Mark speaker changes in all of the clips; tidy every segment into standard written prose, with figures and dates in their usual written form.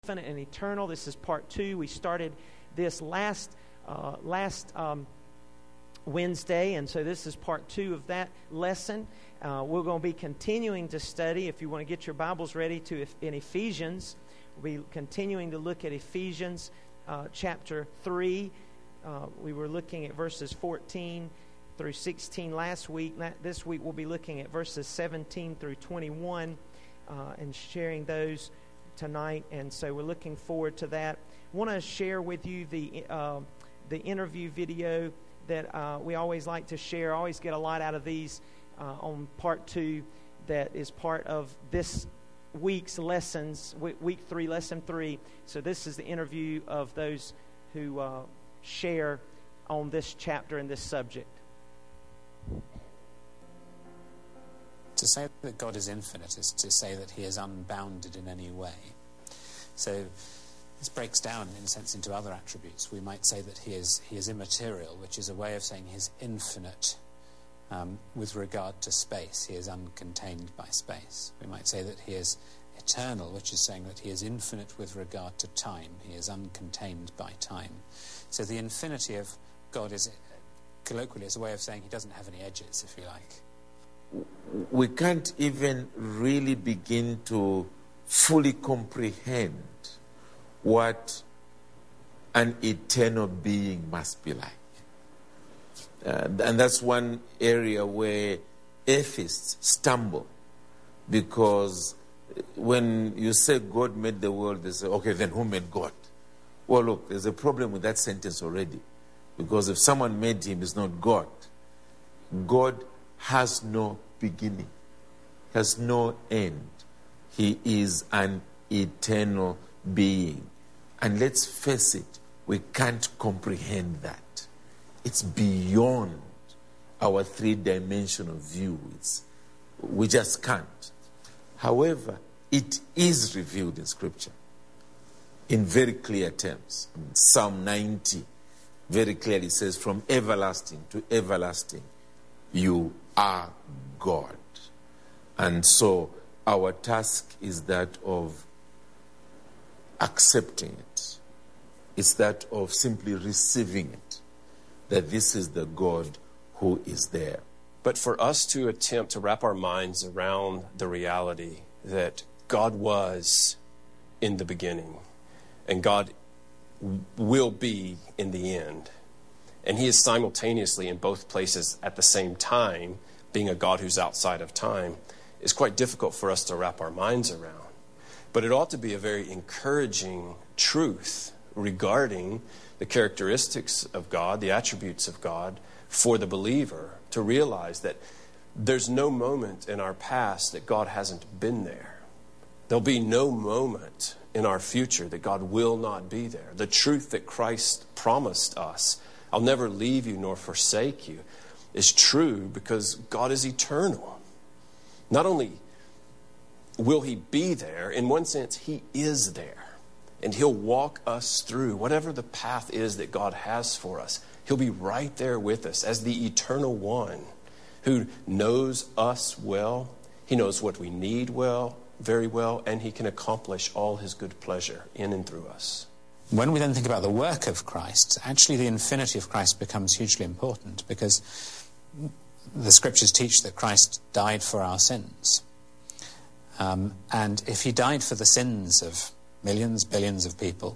Speaker 1: Infinite and eternal. This is part 2. We started this last Wednesday, and so this is part 2 of that lesson. We're going to be continuing to study. If you want to get your Bibles ready in Ephesians, we'll be continuing to look at Ephesians chapter 3. We were looking at verses 14 through 16 last week. This week we'll be looking at verses 17 through 21 and sharing those tonight, and so we're looking forward to that. I want to share with you the interview video that we always like to share. I always get a lot out of these on part 2 that is part of this week's lessons, week 3, lesson 3. So this is the interview of those who share on this chapter and this subject.
Speaker 2: To say that God is infinite is to say that he is unbounded in any way. So this breaks down, in a sense, into other attributes. We might say that he is immaterial, which is a way of saying he is infinite with regard to space. He is uncontained by space. We might say that he is eternal, which is saying that he is infinite with regard to time. He is uncontained by time. So the infinity of God is, colloquially, is a way of saying he doesn't have any edges, if you like.
Speaker 3: We can't even really begin to fully comprehend what an eternal being must be like. And that's one area where atheists stumble, because when you say God made the world, they say, okay, then who made God? Well, look, there's a problem with that sentence already, because if someone made him, it's not God. God has no beginning, has no end. He is an eternal being. And let's face it, we can't comprehend that. It's beyond our three-dimensional view. We just can't. However, it is revealed in Scripture in very clear terms. Psalm 90 very clearly says, from everlasting to everlasting, you are God. And so our task is that of accepting it. It's that of simply receiving it, that this is the God who is there.
Speaker 4: But for us to attempt to wrap our minds around the reality that God was in the beginning and God will be in the end, and he is simultaneously in both places at the same time, being a God who's outside of time, is quite difficult for us to wrap our minds around. But it ought to be a very encouraging truth regarding the characteristics of God, the attributes of God, for the believer to realize that there's no moment in our past that God hasn't been there. There'll be no moment in our future that God will not be there. The truth that Christ promised us, I'll never leave you nor forsake you, is true because God is eternal. Not only will he be there, in one sense, he is there. And he'll walk us through whatever the path is that God has for us. He'll be right there with us as the eternal one who knows us well. He knows what we need well, very well, and he can accomplish all his good pleasure in and through us.
Speaker 2: When we then think about the work of Christ, actually the infinity of Christ becomes hugely important, because the Scriptures teach that Christ died for our sins. And if he died for the sins of millions, billions of people,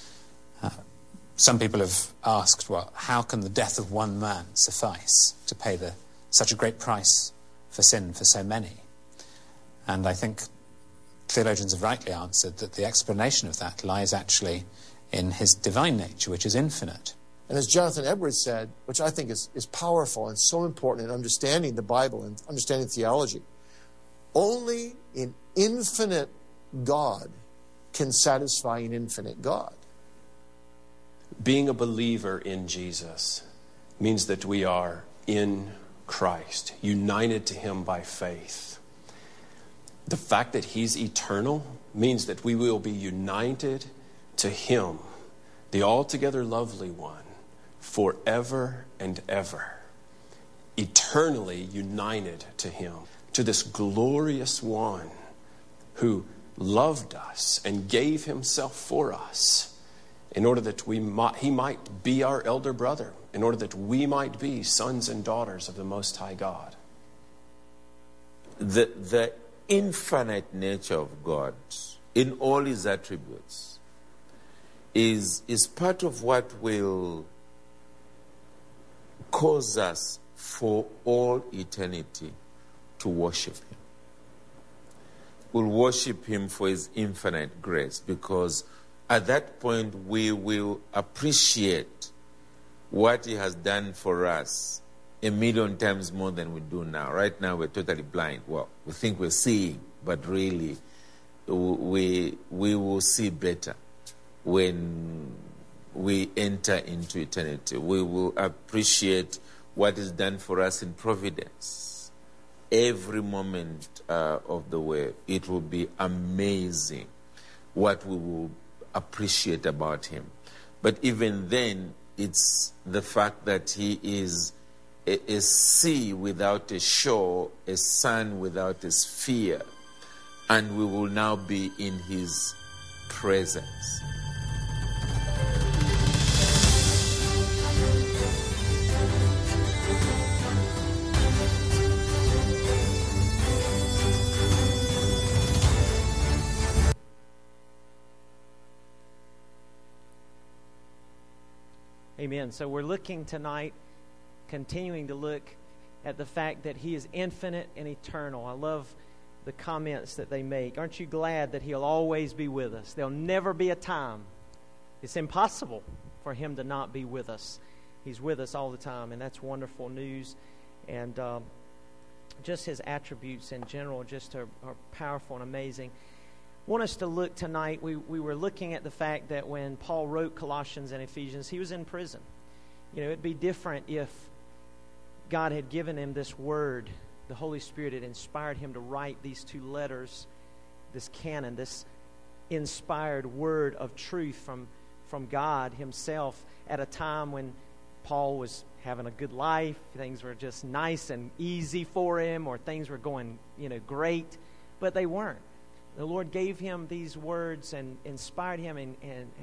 Speaker 2: some people have asked, well, how can the death of one man suffice to pay such a great price for sin for so many? And I think theologians have rightly answered that the explanation of that lies actually in his divine nature, which is infinite.
Speaker 5: And as Jonathan Edwards said, which I think is powerful and so important in understanding the Bible and understanding theology, only an infinite God can satisfy an infinite God.
Speaker 4: Being a believer in Jesus means that we are in Christ, united to him by faith. The fact that he's eternal means that we will be united to him, the altogether lovely one, forever and ever. Eternally united to him, to this glorious one who loved us and gave himself for us in order that he might be our elder brother, in order that we might be sons and daughters of the Most High God.
Speaker 3: The infinite nature of God in all his attributes is part of what will cause us for all eternity to worship him. We'll worship him for his infinite grace, because at that point we will appreciate what he has done for us 1,000,000 times more than we do now. Right now we're totally blind. Well, we think we're seeing, but really we will see better when we enter into eternity. We will appreciate what is done for us in providence. Every moment of the way, it will be amazing what we will appreciate about him. But even then, it's the fact that he is a sea without a shore, a sun without a sphere, and we will now be in his presence.
Speaker 1: Amen. So we're looking tonight, continuing to look at the fact that he is infinite and eternal. I love the comments that they make. Aren't you glad that he'll always be with us? There'll never be a time. It's impossible for him to not be with us. He's with us all the time, and that's wonderful news. And just his attributes in general just are powerful and amazing. I want us to look tonight. We were looking at the fact that when Paul wrote Colossians and Ephesians, he was in prison. You know, it'd be different if God had given him this word. The Holy Spirit had inspired him to write these two letters, this canon, this inspired word of truth from God himself at a time when Paul was having a good life. Things were just nice and easy for him, or things were going, great, but they weren't. The Lord gave him these words and inspired him and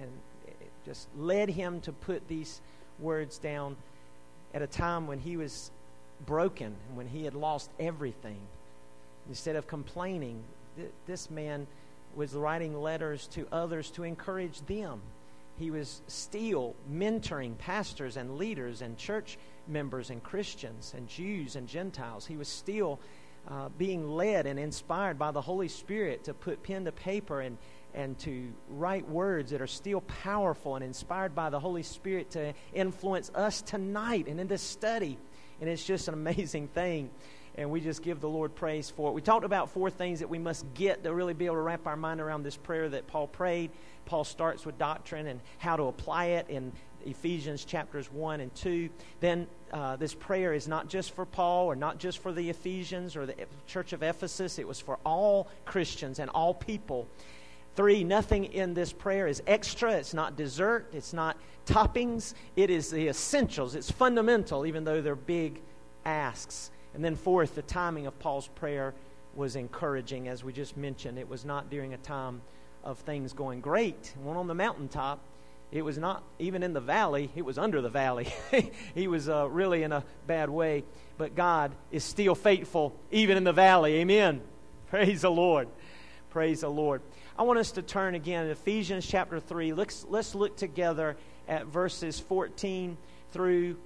Speaker 1: just led him to put these words down at a time when he was broken and when he had lost everything. Instead of complaining, this man was writing letters to others to encourage them. He was still mentoring pastors and leaders and church members and Christians and Jews and Gentiles. He was still being led and inspired by the Holy Spirit to put pen to paper and to write words that are still powerful and inspired by the Holy Spirit to influence us tonight and in this study. And it's just an amazing thing. And we just give the Lord praise for it. We talked about 4 things that we must get to really be able to wrap our mind around this prayer that Paul prayed. Paul starts with doctrine and how to apply it in Ephesians chapters 1 and 2. Then this prayer is not just for Paul or not just for the Ephesians or the church of Ephesus. It was for all Christians and all people. 3, nothing in this prayer is extra. It's not dessert. It's not toppings. It is the essentials. It's fundamental, even though they're big asks. And then 4th, the timing of Paul's prayer was encouraging, as we just mentioned. It was not during a time of things going great. One on the mountaintop. It was not even in the valley. It was under the valley. He was really in a bad way. But God is still faithful, even in the valley. Amen. Praise the Lord. Praise the Lord. I want us to turn again to Ephesians chapter 3. Let's look together at verses 14 through...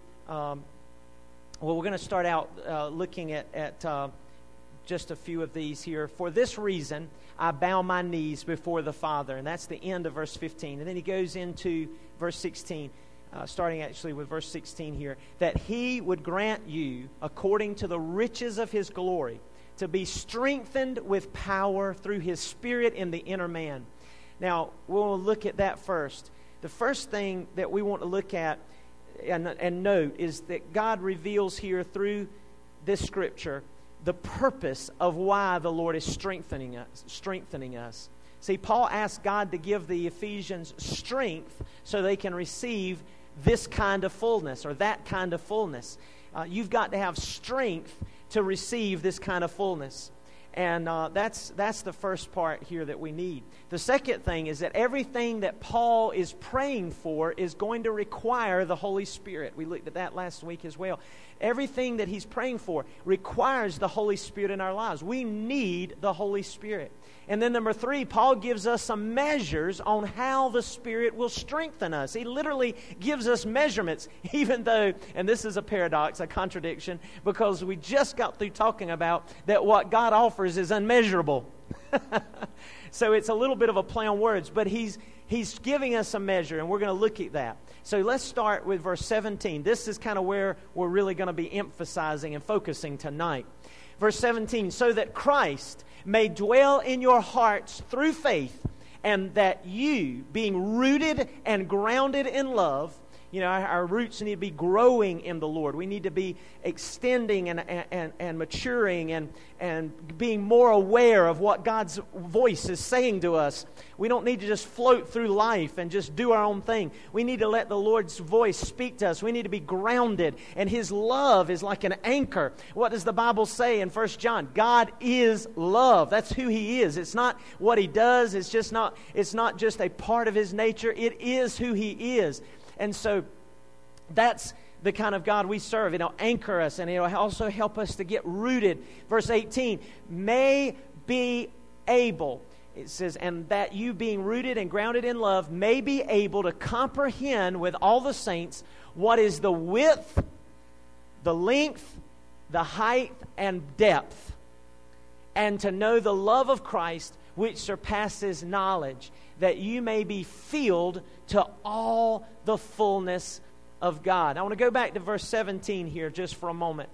Speaker 1: we're going to start out looking at just a few of these here. For this reason, I bow my knees before the Father. And that's the end of verse 15. And then he goes into verse 16, starting actually with verse 16 here. That he would grant you, according to the riches of his glory, to be strengthened with power through his Spirit in the inner man. Now, we'll look at that first. The first thing that we want to look at and note is that God reveals here through this scripture the purpose of why the Lord is strengthening us. See, Paul asked God to give the Ephesians strength so they can receive this kind of fullness or that kind of fullness. You've got to have strength to receive this kind of fullness. And that's the first part here that we need. The second thing is that everything that Paul is praying for is going to require the Holy Spirit. We looked at that last week as well. Everything that he's praying for requires the Holy Spirit in our lives. We need the Holy Spirit. And then number 3, Paul gives us some measures on how the Spirit will strengthen us. He literally gives us measurements, even though, and this is a paradox, a contradiction, because we just got through talking about that what God offers is unmeasurable. So it's a little bit of a play on words, but he's giving us a measure, and we're going to look at that. So let's start with verse 17. This is kind of where we're really going to be emphasizing and focusing tonight. Verse 17, so that Christ may dwell in your hearts through faith, and that you, being rooted and grounded in love, our roots need to be growing in the Lord. We need to be extending and maturing and being more aware of what God's voice is saying to us. We don't need to just float through life and just do our own thing. We need to let the Lord's voice speak to us. We need to be grounded, and His love is like an anchor. What does the Bible say in 1 John? God is love. That's who He is. It's not what He does. It's not just a part of His nature. It is who He is. And so that's the kind of God we serve. It'll anchor us, and it'll also help us to get rooted. Verse 18, may be able, it says, and that you being rooted and grounded in love may be able to comprehend with all the saints what is the width, the length, the height, and depth, and to know the love of Christ which surpasses knowledge, that you may be filled to all the fullness of God. I want to go back to verse 17 here just for a moment.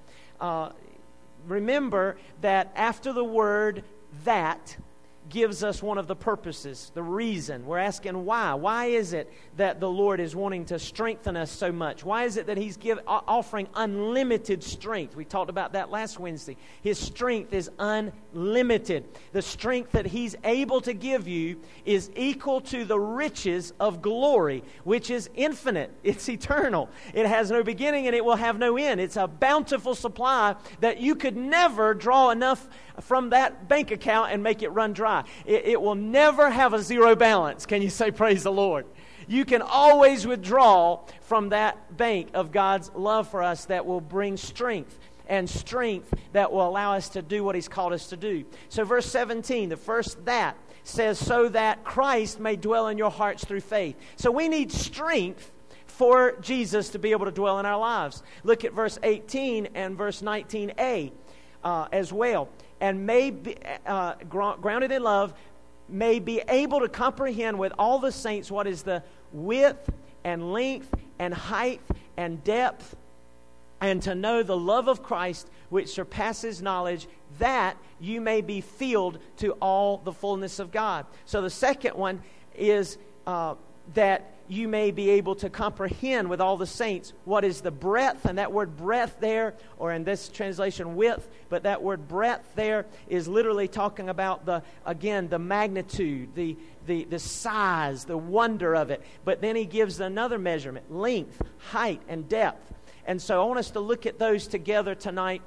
Speaker 1: Remember that after the word that gives us one of the purposes, the reason. We're asking why. Why is it that the Lord is wanting to strengthen us so much? Why is it that He's offering unlimited strength? We talked about that last Wednesday. His strength is unlimited. The strength that He's able to give you is equal to the riches of glory, which is infinite. It's eternal. It has no beginning and it will have no end. It's a bountiful supply that you could never draw enough from that bank account and make it run dry. It will never have a zero balance. Can you say praise the Lord? You can always withdraw from that bank of God's love for us that will bring strength, and strength that will allow us to do what He's called us to do. So verse 17, the first that says, so that Christ may dwell in your hearts through faith. So we need strength for Jesus to be able to dwell in our lives. Look at verse 18 and verse 19a as well. And may be grounded in love, may be able to comprehend with all the saints what is the width and length and height and depth, and to know the love of Christ which surpasses knowledge, that you may be filled to all the fullness of God. So the second one is that you may be able to comprehend with all the saints what is the breadth, and that word breadth there, or in this translation width, but that word breadth there is literally talking about the magnitude, the size, the wonder of it. But then he gives another measurement, length, height, and depth. And so I want us to look at those together tonight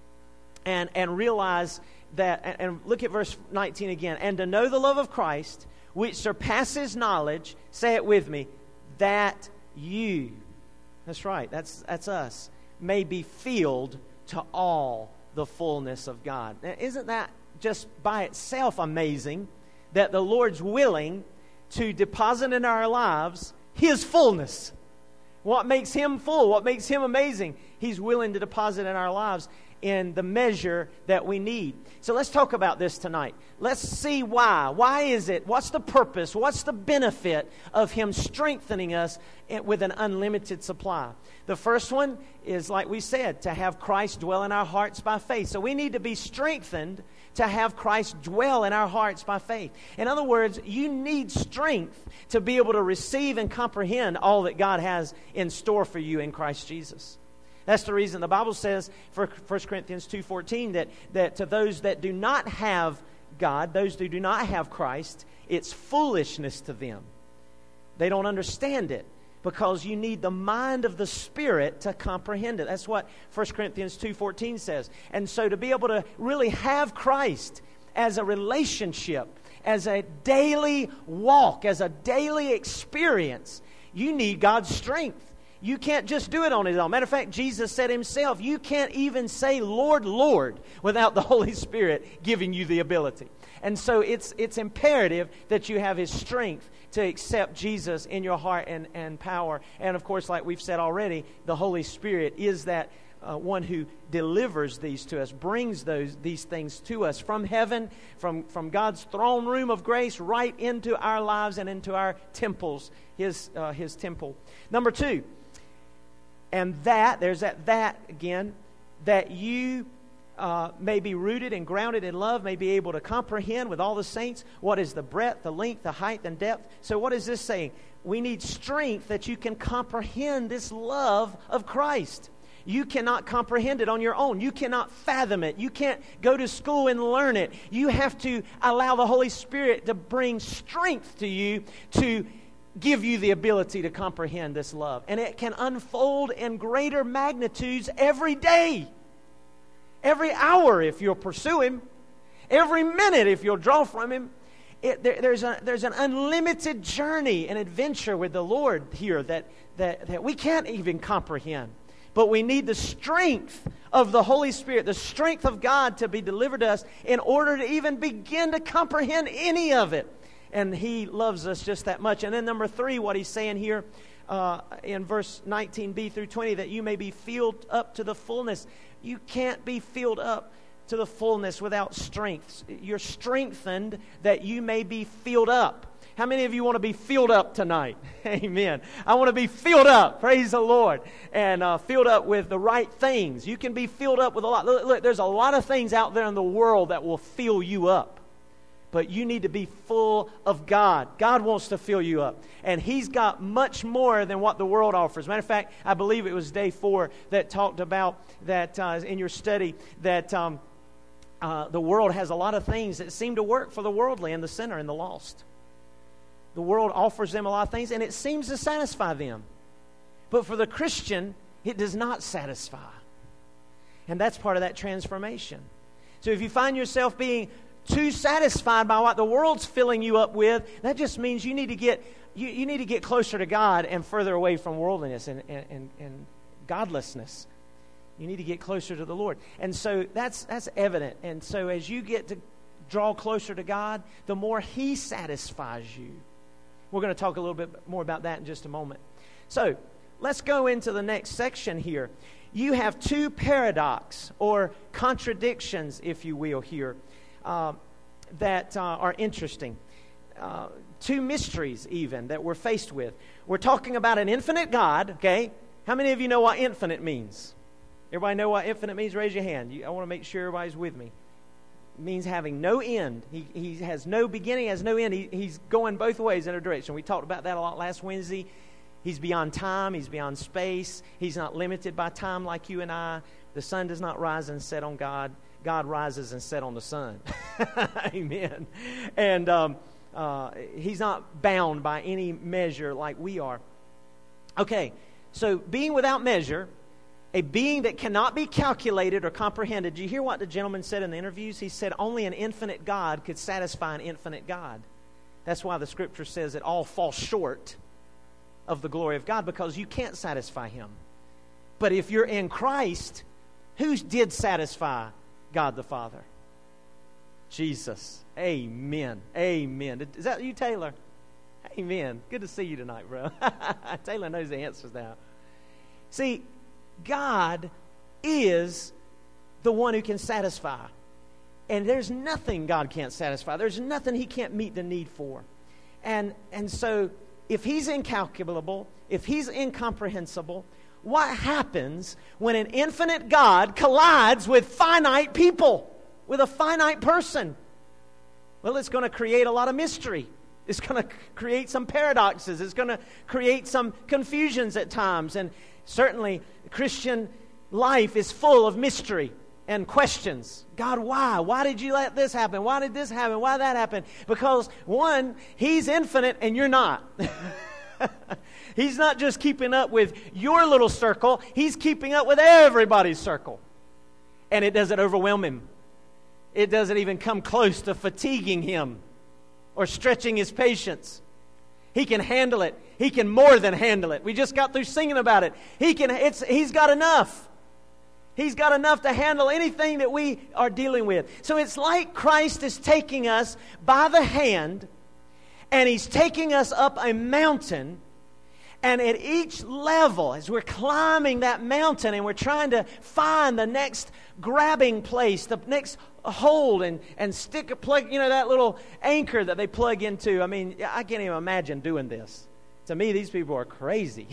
Speaker 1: and realize that, and look at verse 19 again, and to know the love of Christ, which surpasses knowledge, say it with me, that you, that's right, that's us, may be filled to all the fullness of God. Now, isn't that just by itself amazing that the Lord's willing to deposit in our lives His fullness? What makes Him full? What makes Him amazing? He's willing to deposit in our lives in the measure that we need. So let's talk about this tonight. Let's see why. Why is it? What's the purpose? What's the benefit of Him strengthening us with an unlimited supply? The first one is, like we said, to have Christ dwell in our hearts by faith. So we need to be strengthened to have Christ dwell in our hearts by faith. In other words, you need strength to be able to receive and comprehend all that God has in store for you in Christ Jesus. That's the reason the Bible says, for 1 Corinthians 2:14, that to those that do not have God, those who do not have Christ, it's foolishness to them. They don't understand it because you need the mind of the Spirit to comprehend it. That's what 1 Corinthians 2:14 says. And so to be able to really have Christ as a relationship, as a daily walk, as a daily experience, you need God's strength. You can't just do it on His own. Matter of fact, Jesus said Himself, you can't even say, Lord, Lord, without the Holy Spirit giving you the ability. And so it's imperative that you have His strength to accept Jesus in your heart and power. And of course, like we've said already, the Holy Spirit is that one who delivers these to us, brings these things to us from heaven, from God's throne room of grace right into our lives and into our temples, His temple. Number 2, and there's that again, that you may be rooted and grounded in love, may be able to comprehend with all the saints what is the breadth, the length, the height, and depth. So what is this saying? We need strength that you can comprehend this love of Christ. You cannot comprehend it on your own. You cannot fathom it. You can't go to school and learn it. You have to allow the Holy Spirit to bring strength to you to give you the ability to comprehend this love. And it can unfold in greater magnitudes every day. Every hour if you'll pursue Him. Every minute if you'll draw from Him. There's an unlimited journey and adventure with the Lord here that we can't even comprehend. But we need the strength of the Holy Spirit, the strength of God to be delivered to us in order to even begin to comprehend any of it. And He loves us just that much. And then number 3, what He's saying here in verse 19b through 20, that you may be filled up to the fullness. You can't be filled up to the fullness without strength. You're strengthened that you may be filled up. How many of you want to be filled up tonight? Amen. I want to be filled up. Praise the Lord. And filled up with the right things. You can be filled up with a lot. Look, there's a lot of things out there in the world that will fill you up. But you need to be full of God. God wants to fill you up. And He's got much more than what the world offers. Matter of fact, I believe it was day 4 that talked about that in your study that the world has a lot of things that seem to work for the worldly and the sinner and the lost. The world offers them a lot of things, and it seems to satisfy them. But for the Christian, it does not satisfy. And that's part of that transformation. So if you find yourself being too satisfied by what the world's filling you up with, that just means you need to get closer to God and further away from worldliness and godlessness. You need to get closer to the Lord. And so that's evident. And so as you get to draw closer to God, the more He satisfies you. We're going to talk a little bit more about that in just a moment. So let's go into the next section here. You have 2 paradox or contradictions, if you will, here that are interesting. 2 mysteries even that we're faced with. We're talking about an infinite God, okay? How many of you know what infinite means? Everybody know what infinite means? Raise your hand. I want to make sure everybody's with me. It means having no end. He has no beginning, has no end. He's going both ways in a direction. We talked about that a lot last Wednesday. He's beyond time. He's beyond space. He's not limited by time like you and I. The sun does not rise and set on God. God rises and set on the sun. Amen. And He's not bound by any measure like we are. Okay, so being without measure, a being that cannot be calculated or comprehended. Did you hear what the gentleman said in the interviews? He said only an infinite God could satisfy an infinite God. That's why the Scripture says it all falls short of the glory of God, because you can't satisfy Him. But if you're in Christ, who did satisfy God the Father? Jesus. Amen. Amen. Is that you, Taylor? Amen. Good to see you tonight, bro. Taylor knows the answers now. See, God is the one who can satisfy. And there's nothing God can't satisfy. There's nothing He can't meet the need for. And so if He's incalculable, if He's incomprehensible, what happens when an infinite God collides with finite people, with a finite person? Well, it's going to create a lot of mystery. It's going to create some paradoxes. It's going to create some confusions at times. And certainly, Christian life is full of mystery and questions. God, why? Why did you let this happen? Why did this happen? Why did that happen? Because, one, He's infinite and you're not. He's not just keeping up with your little circle. He's keeping up with everybody's circle. And it doesn't overwhelm him. It doesn't even come close to fatiguing him or stretching his patience. He can handle it. He can more than handle it. We just got through singing about it. He's got enough. He's got enough to handle anything that we are dealing with. So it's like Christ is taking us by the hand, and He's taking us up a mountain. And at each level, as we're climbing that mountain and we're trying to find the next grabbing place, the next hold and stick a plug, that little anchor that they plug into. I mean, I can't even imagine doing this. To me, these people are crazy.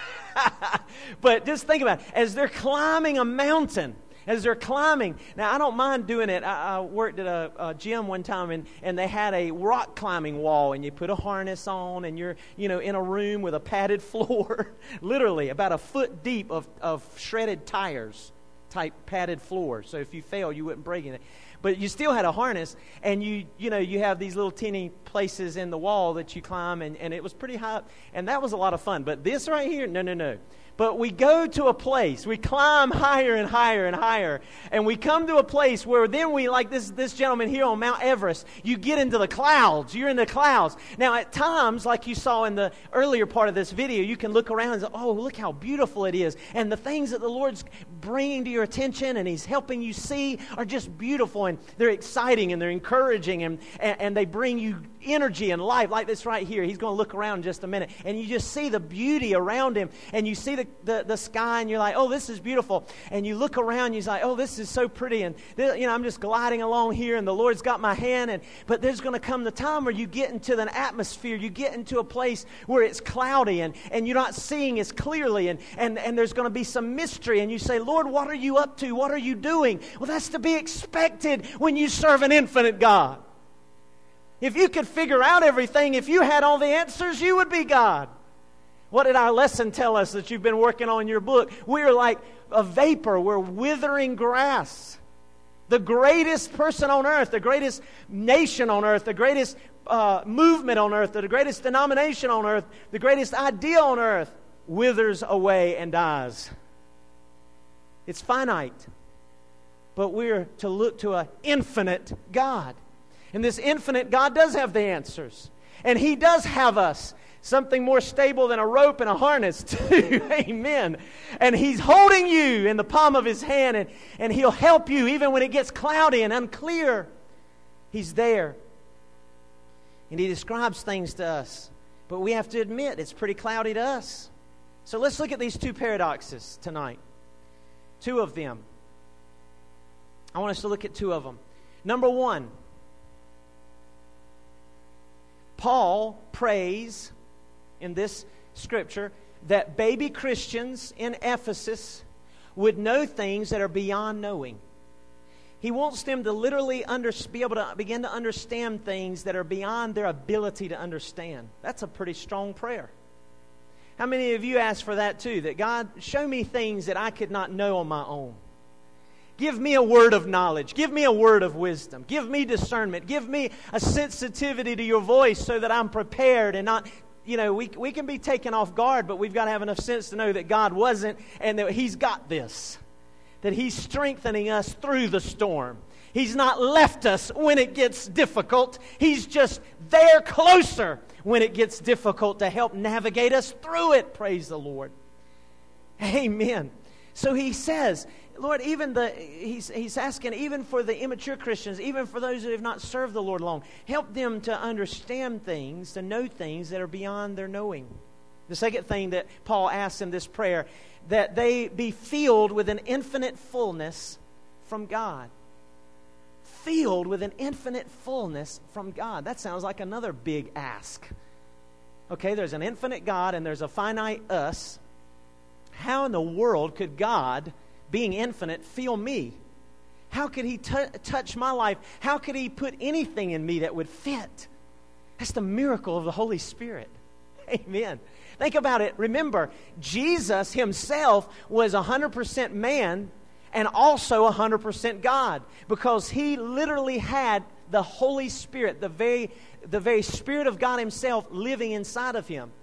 Speaker 1: But just think about it. As they're climbing a mountain, as they're climbing. Now, I don't mind doing it. I worked at a gym one time, and they had a rock climbing wall, and you put a harness on, and you're, in a room with a padded floor, literally about a foot deep of shredded tires type padded floor. So if you fell, you wouldn't break anything. But you still had a harness, and you have these little teeny places in the wall that you climb, and it was pretty high up, and that was a lot of fun. But this right here, no. But we go to a place, we climb higher and higher and higher, and we come to a place where then we, like this gentleman here on Mount Everest, you get into the clouds. You're in the clouds. Now, at times, like you saw in the earlier part of this video, you can look around and say, oh, look how beautiful it is. And the things that the Lord's bringing to your attention and He's helping you see are just beautiful, and they're exciting, and they're encouraging, and they bring you energy and life, like this right here. He's going to look around in just a minute, and you just see the beauty around him, and you see the sky, and you're like, oh, this is beautiful. And you look around, and you're like, oh, this is so pretty, and I'm just gliding along here, and the Lord's got my hand. But there's going to come the time where you get into an atmosphere, you get into a place where it's cloudy, and you're not seeing as clearly, and there's going to be some mystery, and you say, Lord, what are you up to? What are you doing? Well, that's to be expected when you serve an infinite God. If you could figure out everything, if you had all the answers, you would be God. What did our lesson tell us that you've been working on in your book? We're like a vapor. We're withering grass. The greatest person on earth, the greatest nation on earth, the greatest movement on earth, the greatest denomination on earth, the greatest idea on earth withers away and dies. It's finite. But we're to look to an infinite God. And this infinite God does have the answers. And He does have us. Something more stable than a rope and a harness too. Amen. And He's holding you in the palm of His hand, and He'll help you even when it gets cloudy and unclear. He's there. And He describes things to us. But we have to admit it's pretty cloudy to us. So let's look at these two paradoxes tonight. Two of them. I want us to look at two of them. Number one, Paul prays in this scripture that baby Christians in Ephesus would know things that are beyond knowing. He wants them to literally be able to begin to understand things that are beyond their ability to understand. That's a pretty strong prayer. How many of you ask for that too? That God, show me things that I could not know on my own. Give me a word of knowledge. Give me a word of wisdom. Give me discernment. Give me a sensitivity to your voice so that I'm prepared and not, we can be taken off guard, but we've got to have enough sense to know that God wasn't and that He's got this. That He's strengthening us through the storm. He's not left us when it gets difficult. He's just there closer when it gets difficult to help navigate us through it. Praise the Lord. Amen. So he says, Lord, he's asking even for the immature Christians, even for those who have not served the Lord long, help them to understand things, to know things that are beyond their knowing. The second thing that Paul asks in this prayer, that they be filled with an infinite fullness from God. Filled with an infinite fullness from God. That sounds like another big ask. Okay, there's an infinite God and there's a finite us. How in the world could God, being infinite, fill me? How could He touch my life? How could He put anything in me that would fit? That's the miracle of the Holy Spirit. Amen. Think about it. Remember, Jesus Himself was 100% man and also 100% God, because He literally had the Holy Spirit, the very Spirit of God Himself living inside of Him.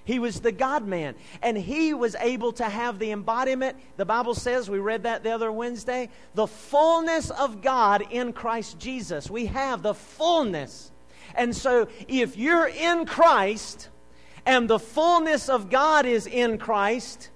Speaker 1: He was the God-man. And He was able to have the embodiment, the Bible says, we read that the other Wednesday, the fullness of God in Christ Jesus. We have the fullness. And so if you're in Christ and the fullness of God is in Christ,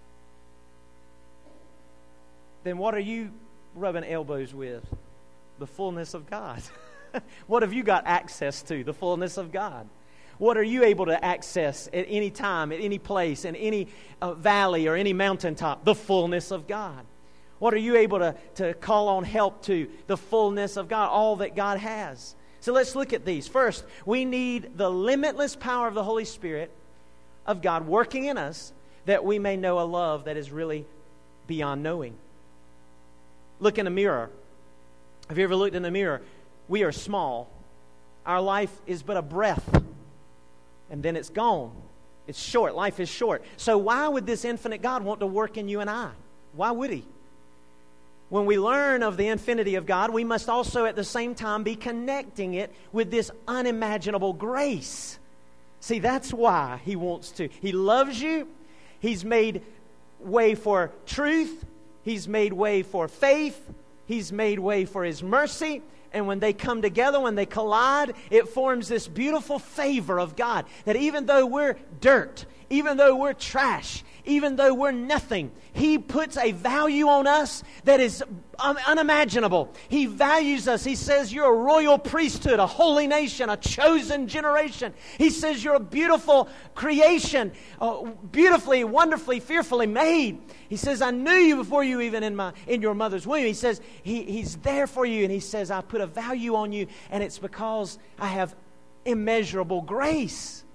Speaker 1: then what are you rubbing elbows with? The fullness of God. What have you got access to? The fullness of God. What are you able to access at any time, at any place, in any valley or any mountaintop? The fullness of God. What are you able to call on help to? The fullness of God, all that God has. So let's look at these. First, we need the limitless power of the Holy Spirit of God working in us that we may know a love that is really beyond knowing. Look in a mirror. Have you ever looked in the mirror? We are small. Our life is but a breath. And then it's gone. It's short. Life is short. So why would this infinite God want to work in you and I? Why would He? When we learn of the infinity of God, we must also at the same time be connecting it with this unimaginable grace. See, that's why He wants to. He loves you. He's made way for truth. He's made way for faith. He's made way for His mercy. And when they come together, when they collide, it forms this beautiful favor of God. That even though we're dirt, even though we're trash, even though we're nothing, He puts a value on us that is unimaginable. He values us. He says you're a royal priesthood, a holy nation, a chosen generation. He says you're a beautiful creation, beautifully, wonderfully, fearfully made. He says, I knew you before you even in your mother's womb. He says, He's there for you. And He says, I put a value on you, and it's because I have immeasurable grace.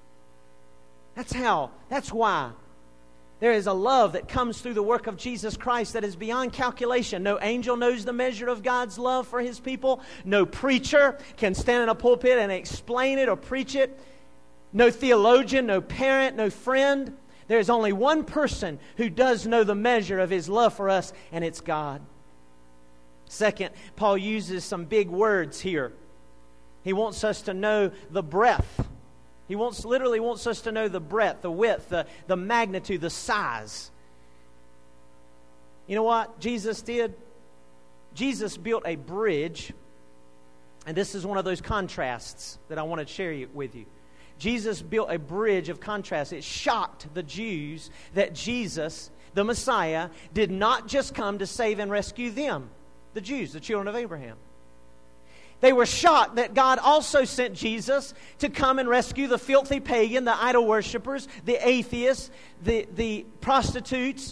Speaker 1: That's why. There is a love that comes through the work of Jesus Christ that is beyond calculation. No angel knows the measure of God's love for His people. No preacher can stand in a pulpit and explain it or preach it. No theologian, no parent, no friend. There is only one person who does know the measure of His love for us, and it's God. Second, Paul uses some big words here. He wants us to know the breadth. He literally wants us to know the breadth, the width, the magnitude, the size. You know what Jesus did? Jesus built a bridge, and this is one of those contrasts that I want to share with you. Jesus built a bridge of contrast. It shocked the Jews that Jesus, the Messiah, did not just come to save and rescue them, the Jews, the children of Abraham. They were shocked that God also sent Jesus to come and rescue the filthy pagan, the idol worshippers, the atheists, the prostitutes,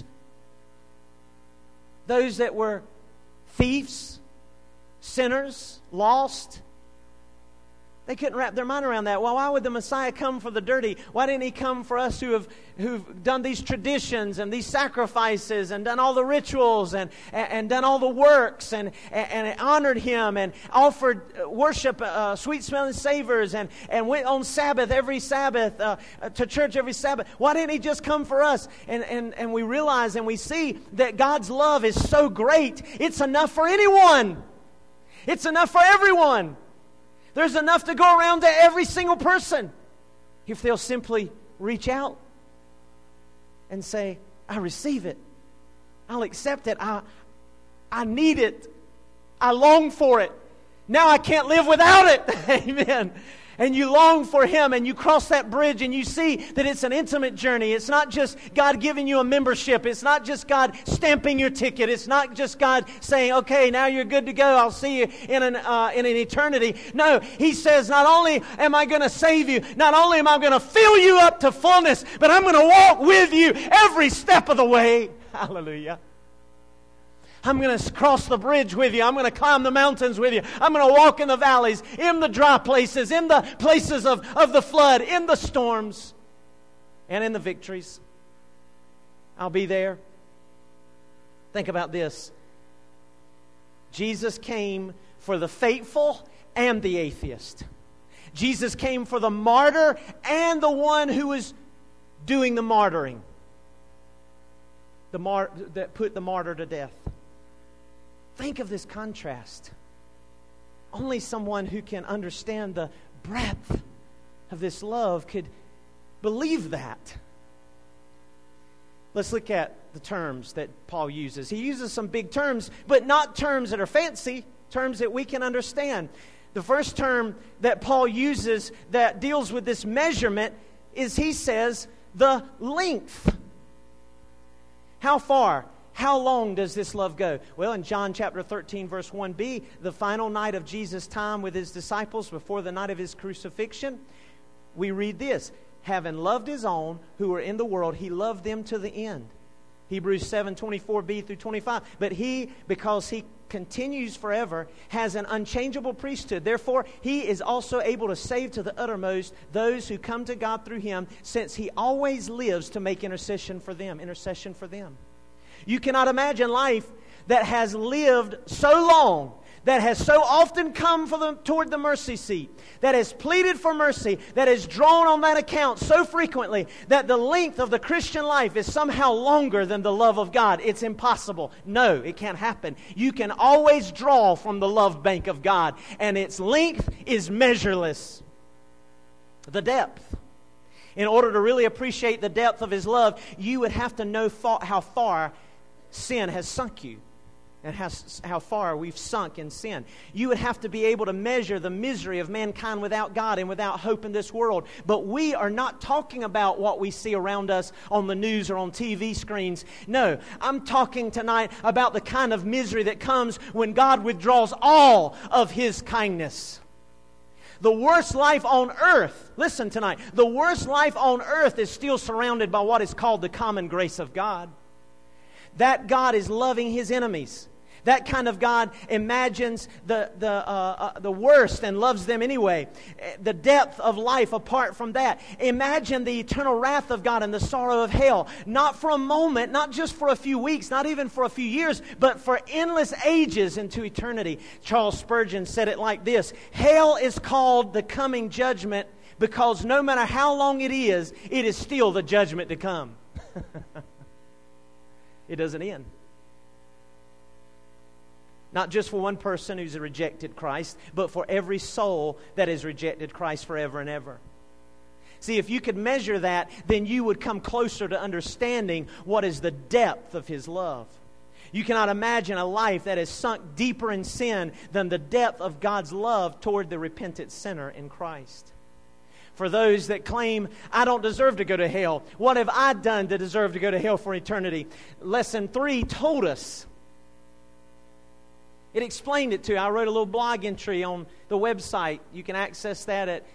Speaker 1: those that were thieves, sinners, lost. They couldn't wrap their mind around that. Well, why would the Messiah come for the dirty? Why didn't He come for us who've done these traditions and these sacrifices and done all the rituals and done all the works and honored Him and offered worship, sweet-smelling savors and went on Sabbath every Sabbath, to church every Sabbath? Why didn't He just come for us? And we realize and we see that God's love is so great, it's enough for anyone. It's enough for everyone. There's enough to go around to every single person if they'll simply reach out and say, I receive it. I'll accept it. I need it. I long for it. Now I can't live without it. Amen. And you long for Him and you cross that bridge and you see that it's an intimate journey. It's not just God giving you a membership. It's not just God stamping your ticket. It's not just God saying, okay, now you're good to go. I'll see you in an eternity. No, He says, not only am I going to save you, not only am I going to fill you up to fullness, but I'm going to walk with you every step of the way. Hallelujah. I'm going to cross the bridge with you. I'm going to climb the mountains with you. I'm going to walk in the valleys, in the dry places, in the places of the flood, in the storms, and in the victories. I'll be there. Think about this. Jesus came for the faithful and the atheist. Jesus came for the martyr and the one who was doing the martyring. That put the martyr to death. Think of this contrast. Only someone who can understand the breadth of this love could believe that. Let's look at the terms that Paul uses. He uses some big terms, but not terms that are fancy, terms that we can understand. The first term that Paul uses that deals with this measurement is, he says, the length. How far? How long does this love go? Well, in John chapter 13, verse 1b, the final night of Jesus' time with his disciples before the night of his crucifixion, we read this: having loved his own who were in the world, he loved them to the end. Hebrews 7:24b through 25. But he, because he continues forever, has an unchangeable priesthood. Therefore, he is also able to save to the uttermost those who come to God through him, since he always lives to make intercession for them. Intercession for them. You cannot imagine life that has lived so long, that has so often come toward the mercy seat, that has pleaded for mercy, that has drawn on that account so frequently, that the length of the Christian life is somehow longer than the love of God. It's impossible. No, it can't happen. You can always draw from the love bank of God, and its length is measureless. The depth. In order to really appreciate the depth of his love, you would have to know how far sin has sunk you, and how far we've sunk in sin. You would have to be able to measure the misery of mankind without God and without hope in this world. But we are not talking about what we see around us on the news or on TV screens. No, I'm talking tonight about the kind of misery that comes when God withdraws all of his kindness. The worst life on earth, listen tonight, the worst life on earth is still surrounded by what is called the common grace of God. That God is loving his enemies. That kind of God imagines the worst and loves them anyway. The depth of life apart from that. Imagine the eternal wrath of God and the sorrow of hell. Not for a moment, not just for a few weeks, not even for a few years, but for endless ages into eternity. Charles Spurgeon said it like this: hell is called the coming judgment because no matter how long it is still the judgment to come. It doesn't end. Not just for one person who's rejected Christ, but for every soul that has rejected Christ forever and ever. See, if you could measure that, then you would come closer to understanding what is the depth of his love. You cannot imagine a life that has sunk deeper in sin than the depth of God's love toward the repentant sinner in Christ. For those that claim, I don't deserve to go to hell. What have I done to deserve to go to hell for eternity? Lesson 3 told us. It explained it to you. I wrote a little blog entry on the website. You can access that at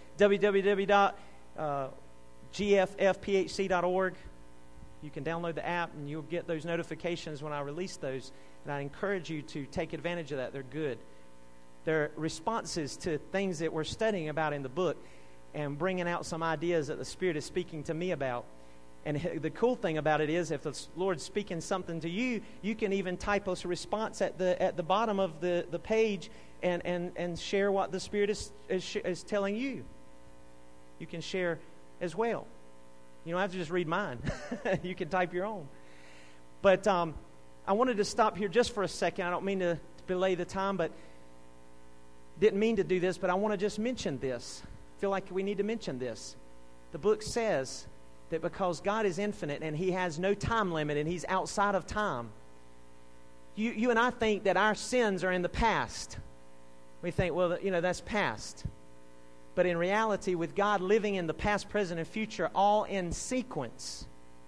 Speaker 1: www.gffphc.org. You can download the app and you'll get those notifications when I release those. And I encourage you to take advantage of that. They're good. They're responses to things that we're studying about in the book, and bringing out some ideas that the Spirit is speaking to me about. And the cool thing about it is, if the Lord's speaking something to you, you can even type us a response at the bottom of the page and share what the Spirit is telling you. You can share as well. You don't have to just read mine. You can type your own. But I wanted to stop here just for a second. I don't mean to belay the time, but didn't mean to do this, but I want to just mention this. Feel like we need to mention this. The book says that because God is infinite and he has no time limit and he's outside of time, you and I think that our sins are in the past. We think, well, that's past. But in reality, with God living in the past, present, and future all in sequence,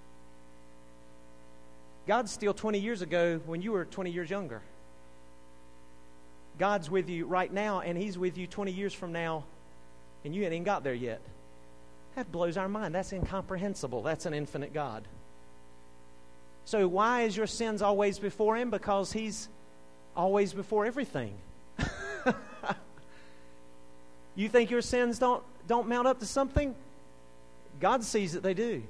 Speaker 1: God's still 20 years ago when you were 20 years younger. God's with you right now and he's with you 20 years from now, and you ain't even got there yet. That blows our mind. That's incomprehensible. That's an infinite God. So why is your sins always before him? Because he's always before everything. You think your sins don't mount up to something? God sees that they do.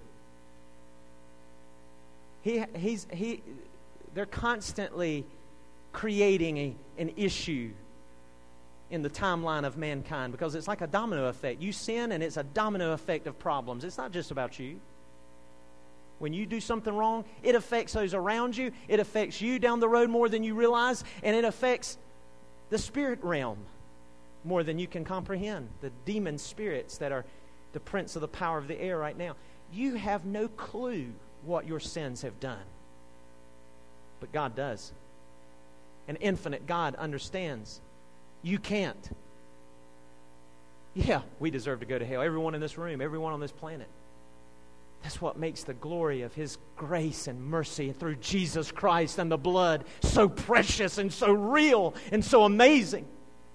Speaker 1: They're constantly creating an issue in the timeline of mankind, because it's like a domino effect. You sin and it's a domino effect of problems. It's not just about you. When you do something wrong, it affects those around you. It affects you down the road more than you realize, and it affects the spirit realm more than you can comprehend. The demon spirits that are the prince of the power of the air right now. You have no clue what your sins have done. But God does. An infinite God understands. You can't. Yeah, we deserve to go to hell. Everyone in this room, everyone on this planet. That's what makes the glory of His grace and mercy through Jesus Christ and the blood so precious and so real and so amazing.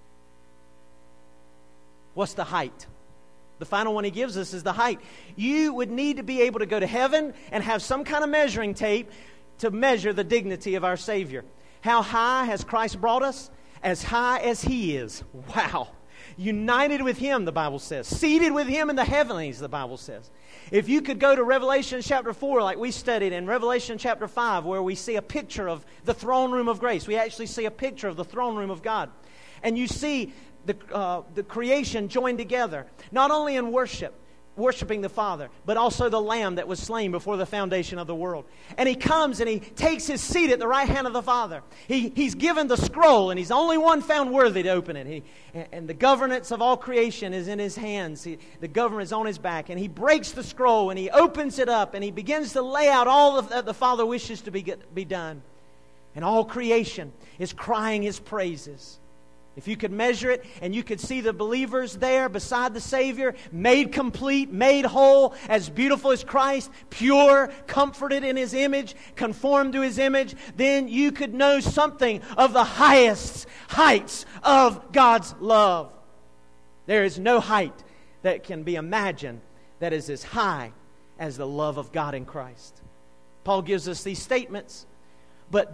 Speaker 1: What's the height? The final one He gives us is the height. You would need to be able to go to heaven and have some kind of measuring tape to measure the dignity of our Savior. How high has Christ brought us? As high as He is. Wow. United with Him, the Bible says. Seated with Him in the heavenlies, the Bible says. If you could go to Revelation chapter 4, like we studied, in Revelation chapter 5, where we see a picture of the throne room of grace. We actually see a picture of the throne room of God. And you see the creation joined together, not only in worshiping the Father, but also the Lamb that was slain before the foundation of the world. And He comes and He takes His seat at the right hand of the Father. He's given the scroll, and He's the only one found worthy to open it. And the governance of all creation is in His hands. The government is on His back. And He breaks the scroll, and He opens it up, and He begins to lay out all that the Father wishes to be done. And all creation is crying His praises. If you could measure it and you could see the believers there beside the Savior, made complete, made whole, as beautiful as Christ, pure, comforted in His image, conformed to His image, then you could know something of the highest heights of God's love. There is no height that can be imagined that is as high as the love of God in Christ. Paul gives us these statements, but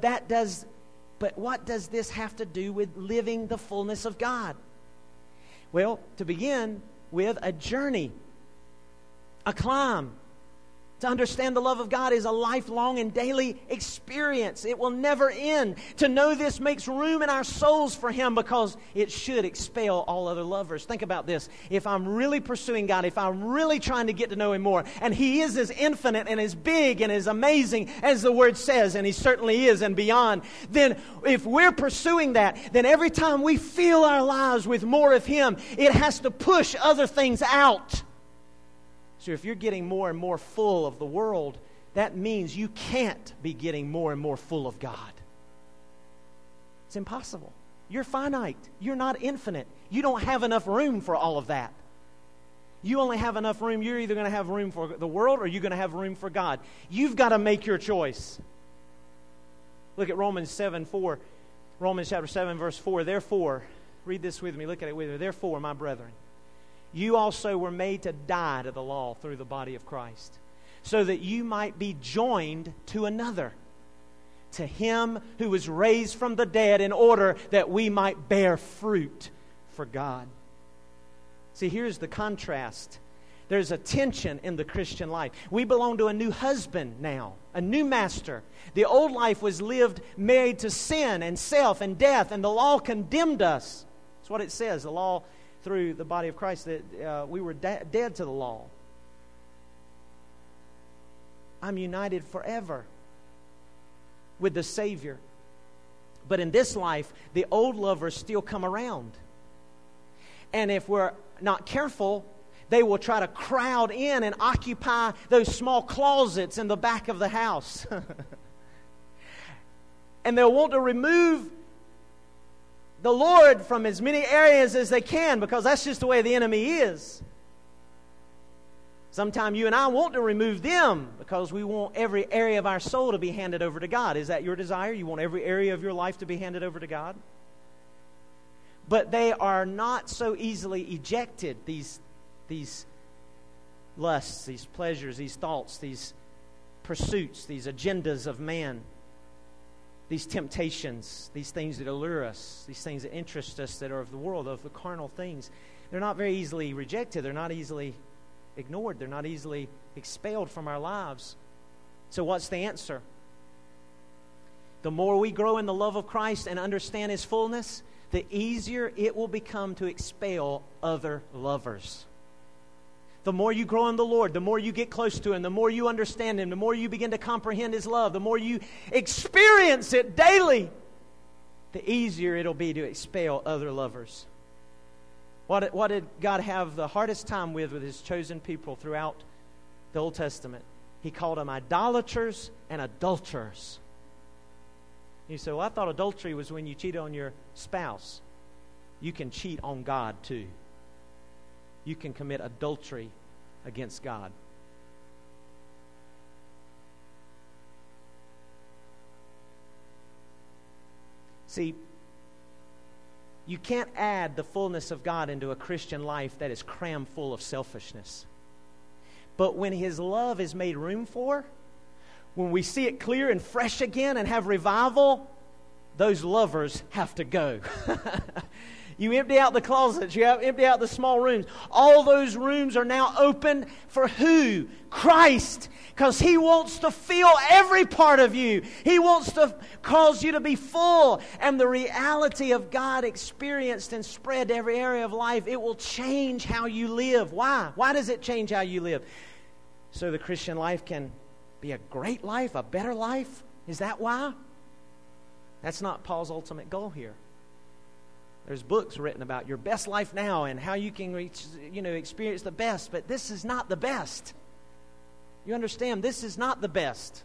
Speaker 1: what does this have to do with living the fullness of God? Well, to begin with, a journey, a climb. To understand the love of God is a lifelong and daily experience. It will never end. To know this makes room in our souls for Him, because it should expel all other lovers. Think about this. If I'm really pursuing God, if I'm really trying to get to know Him more, and He is as infinite and as big and as amazing as the Word says, and He certainly is and beyond, then if we're pursuing that, then every time we fill our lives with more of Him, it has to push other things out. So if you're getting more and more full of the world, that means you can't be getting more and more full of God. It's impossible. You're finite. You're not infinite. You don't have enough room for all of that. You only have enough room. You're either going to have room for the world or you're going to have room for God. You've got to make your choice. Look at Romans 7:4. Romans chapter 7, verse 4. Therefore, read this with me. Look at it with me. Therefore, my brethren, you also were made to die to the law through the body of Christ, so that you might be joined to another, to Him who was raised from the dead, in order that we might bear fruit for God. See, here's the contrast. There's a tension in the Christian life. We belong to a new husband now, a new master. The old life was lived married to sin and self and death, and the law condemned us. That's what it says. The law, through the body of Christ, that we were dead to the law. I'm united forever with the Savior. But in this life, the old lovers still come around. And if we're not careful, they will try to crowd in and occupy those small closets in the back of the house. And they'll want to remove the Lord from as many areas as they can, because that's just the way the enemy is. Sometimes you and I want to remove them because we want every area of our soul to be handed over to God. Is that your desire? You want every area of your life to be handed over to God? But they are not so easily ejected, these lusts, these pleasures, these thoughts, these pursuits, these agendas of man. These temptations, these things that allure us, these things that interest us, that are of the world, of the carnal things, they're not very easily rejected. They're not easily ignored. They're not easily expelled from our lives. So what's the answer? The more we grow in the love of Christ and understand His fullness, the easier it will become to expel other lovers. The more you grow in the Lord, the more you get close to Him, the more you understand Him, the more you begin to comprehend His love, the more you experience it daily, the easier it'll be to expel other lovers. What did God have the hardest time with His chosen people throughout the Old Testament? He called them idolaters and adulterers. You say, well, I thought adultery was when you cheat on your spouse. You can cheat on God too. You can commit adultery against God. See, you can't add the fullness of God into a Christian life that is crammed full of selfishness. But when His love is made room for, when we see it clear and fresh again and have revival, those lovers have to go. You empty out the closets. You empty out the small rooms. All those rooms are now open for who? Christ. Because He wants to fill every part of you. He wants to cause you to be full. And the reality of God experienced and spread to every area of life, it will change how you live. Why? Why does it change how you live? So the Christian life can be a great life, a better life? Is that why? That's not Paul's ultimate goal here. There's books written about your best life now and how you can experience the best, but this is not the best. You understand? This is not the best.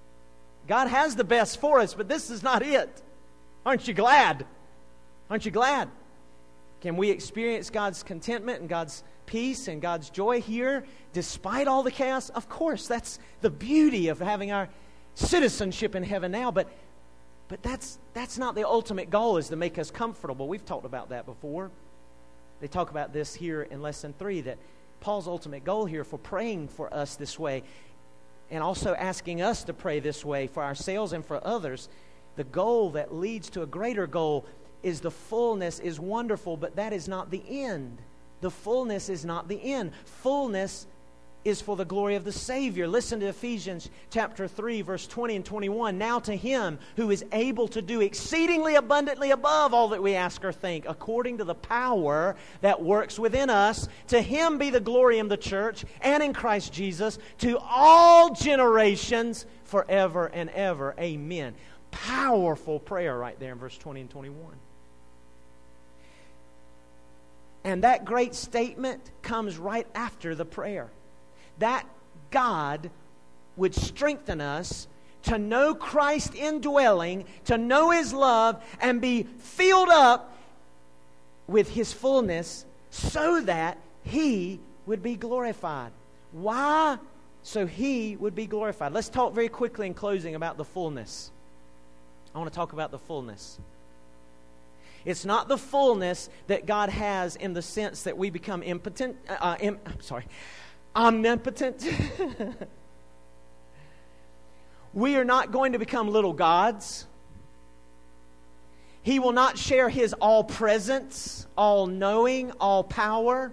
Speaker 1: God has the best for us, but this is not it. Aren't you glad? Aren't you glad? Can we experience God's contentment and God's peace and God's joy here despite all the chaos? Of course, that's the beauty of having our citizenship in heaven now, but that's not the ultimate goal, is to make us comfortable. We've talked about that before. They talk about this here in Lesson 3, that Paul's ultimate goal here for praying for us this way and also asking us to pray this way for ourselves and for others, the goal that leads to a greater goal is the fullness is wonderful, but that is not the end. The fullness is not the end. Fullness is for the glory of the Savior. Listen to Ephesians chapter 3, verse 20 and 21. Now to Him who is able to do exceedingly abundantly above all that we ask or think, according to the power that works within us, to Him be the glory in the church and in Christ Jesus to all generations forever and ever. Amen. Powerful prayer right there in verse 20 and 21. And that great statement comes right after the prayer. That God would strengthen us to know Christ indwelling, to know His love, and be filled up with His fullness so that He would be glorified. Why? So He would be glorified. Let's talk very quickly in closing about the fullness. I want to talk about the fullness. It's not the fullness that God has in the sense that we become omnipotent. We are not going to become little gods. He will not share His all-presence, all-knowing, all-power.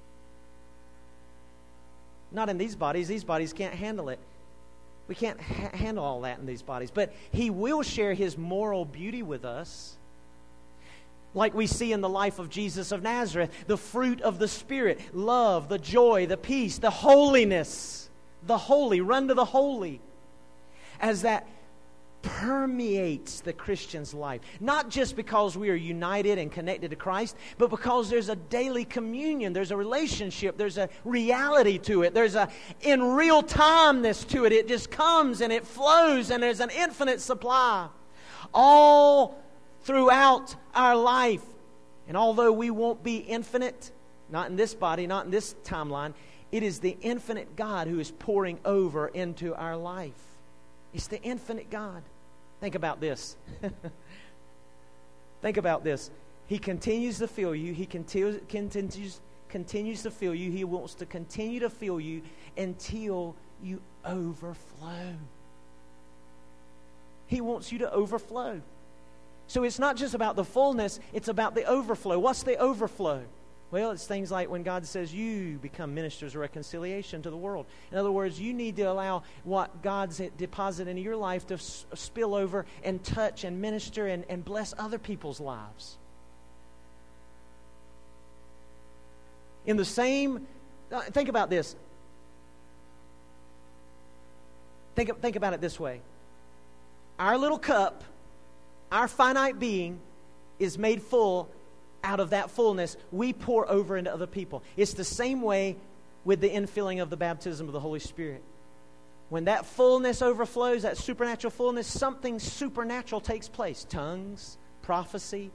Speaker 1: Not in these bodies. These bodies can't handle it. We can't handle all that in these bodies. But He will share His moral beauty with us. Like we see in the life of Jesus of Nazareth, the fruit of the Spirit, love, the joy, the peace, the holiness, the holy, run to the holy, as that permeates the Christian's life. Not just because we are united and connected to Christ, but because there's a daily communion, there's a relationship, there's a reality to it, there's a in real timeness to it. It just comes and it flows, and there's an infinite supply. All throughout our life. And although we won't be infinite, not in this body, not in this timeline, it is the infinite God who is pouring over into our life. It's the infinite God. Think about this. Think about this. He continues to fill you. He continues to fill you. He wants to continue to fill you until you overflow. He wants you to overflow. So it's not just about the fullness, it's about the overflow. What's the overflow? Well, it's things like when God says you become ministers of reconciliation to the world. In other words, you need to allow what God's deposited into your life to spill over and touch and minister and bless other people's lives. In the same, think about this. Think about it this way. Our little cup, our finite being, is made full out of that fullness, we pour over into other people. It's the same way with the infilling of the baptism of the Holy Spirit. When that fullness overflows, that supernatural fullness, something supernatural takes place. Tongues, prophecy,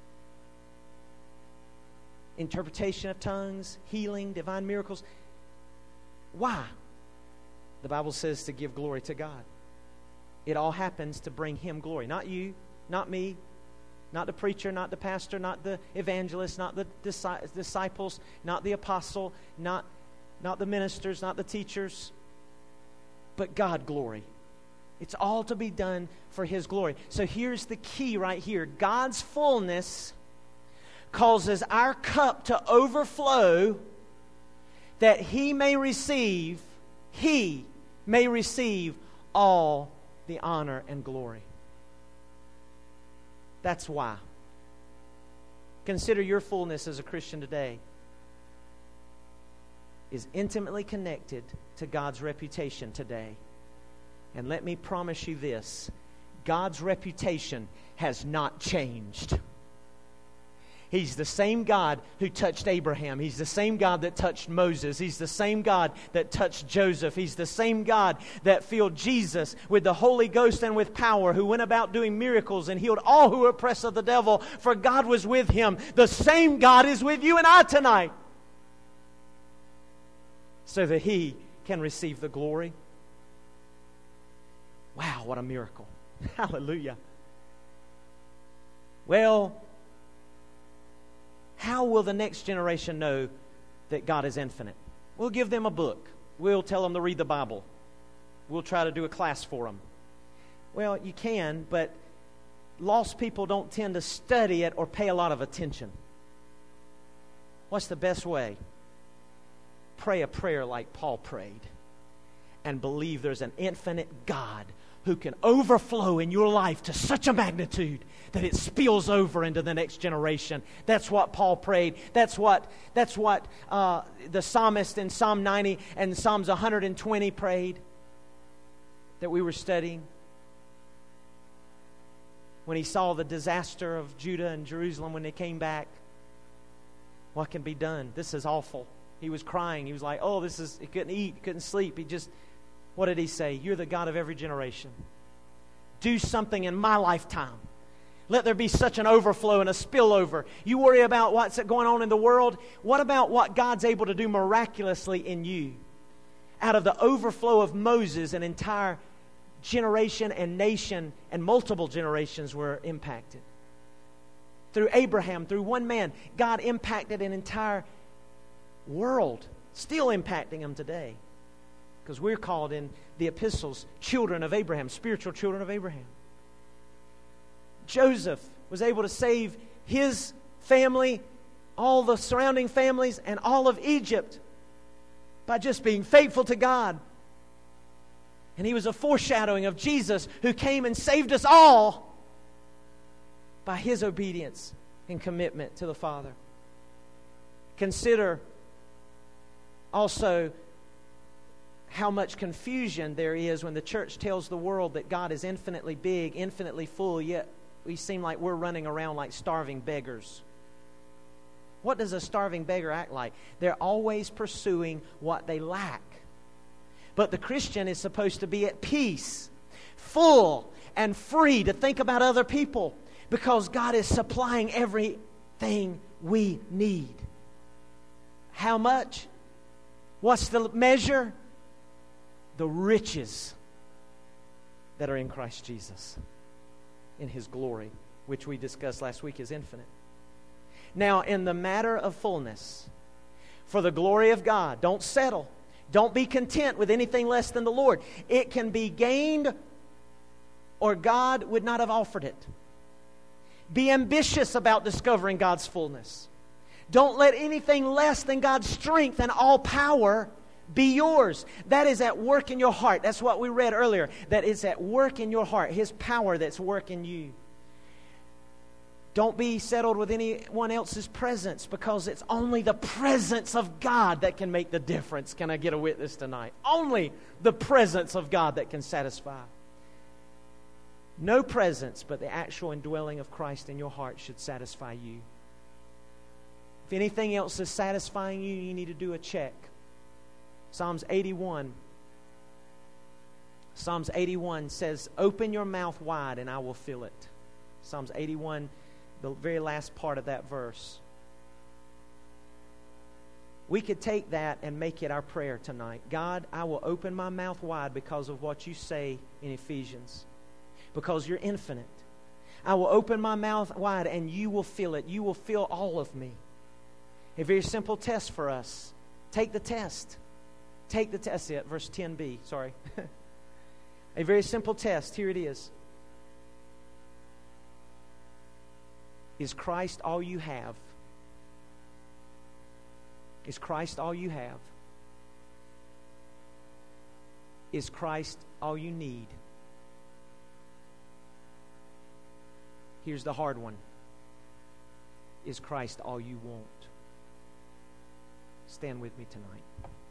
Speaker 1: interpretation of tongues, healing, divine miracles. Why? The Bible says to give glory to God. It all happens to bring Him glory. Not you, not me, not the preacher, not the pastor, not the evangelist, not the disciples, not the apostle, not the ministers, not the teachers, but God glory. It's all to be done for His glory. So here's the key right here. God's fullness causes our cup to overflow that He may receive all the honor and glory. That's why. Consider your fullness as a Christian today is intimately connected to God's reputation today. And let me promise you this, God's reputation has not changed. He's the same God who touched Abraham. He's the same God that touched Moses. He's the same God that touched Joseph. He's the same God that filled Jesus with the Holy Ghost and with power, who went about doing miracles and healed all who were oppressed of the devil, for God was with him. The same God is with you and I tonight, so that He can receive the glory. Wow, what a miracle. Hallelujah. Well, how will the next generation know that God is infinite? We'll give them a book. We'll tell them to read the Bible. We'll try to do a class for them. Well, you can, but lost people don't tend to study it or pay a lot of attention. What's the best way? Pray a prayer like Paul prayed and believe there's an infinite God who can overflow in your life to such a magnitude that it spills over into the next generation. That's what Paul prayed. That's what the psalmist in Psalm 90 and Psalms 120 prayed that we were studying. When he saw the disaster of Judah and Jerusalem when they came back, what can be done? This is awful. He was crying. He was like, he couldn't eat, he couldn't sleep. What did he say? You're the God of every generation. Do something in my lifetime. Let there be such an overflow and a spillover. You worry about what's going on in the world. What about what God's able to do miraculously in you? Out of the overflow of Moses, an entire generation and nation and multiple generations were impacted. Through Abraham, through one man, God impacted an entire world, still impacting them today. Because we're called in the epistles children of Abraham, spiritual children of Abraham. Joseph was able to save his family, all the surrounding families, and all of Egypt by just being faithful to God. And he was a foreshadowing of Jesus, who came and saved us all by His obedience and commitment to the Father. Consider also how much confusion there is when the church tells the world that God is infinitely big, infinitely full, yet we seem like we're running around like starving beggars. What does a starving beggar act like? They're always pursuing what they lack. But the Christian is supposed to be at peace, full and free to think about other people, because God is supplying everything we need. How much? What's the measure? The riches that are in Christ Jesus, in His glory, which we discussed last week is infinite. Now, in the matter of fullness, for the glory of God, don't settle. Don't be content with anything less than the Lord. It can be gained, or God would not have offered it. Be ambitious about discovering God's fullness. Don't let anything less than God's strength and all power be yours. That is at work in your heart. That's what we read earlier. That is at work in your heart. His power that's work in you. Don't be settled with anyone else's presence, because it's only the presence of God that can make the difference. Can I get a witness tonight? Only the presence of God that can satisfy. No presence, but the actual indwelling of Christ in your heart should satisfy you. If anything else is satisfying you, you need to do a check. Psalms 81. Psalms 81 says, open your mouth wide and I will fill it. Psalms 81, the very last part of that verse. We could take that and make it our prayer tonight. God, I will open my mouth wide because of what you say in Ephesians. Because you're infinite. I will open my mouth wide and you will fill it. You will fill all of me. A very simple test for us. Take the test. Take the test. That's it. Verse 10b. Sorry. A very simple test. Here it is. Is Christ all you have? Is Christ all you have? Is Christ all you need? Here's the hard one. Is Christ all you want? Stand with me tonight.